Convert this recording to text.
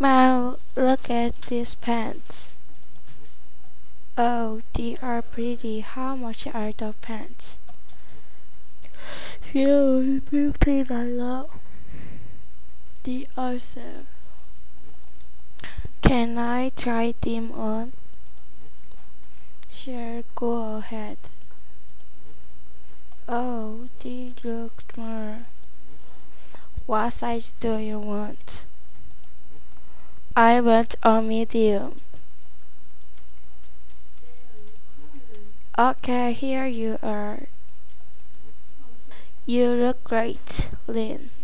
Wow, look at these pants. Oh, they are pretty. How much are the pants? You fifteen $. They are so. Can I try them on? Sure, go ahead. Oh, they look more. What size do you want? I want a medium. Okay, here you are. You look great, Lynn.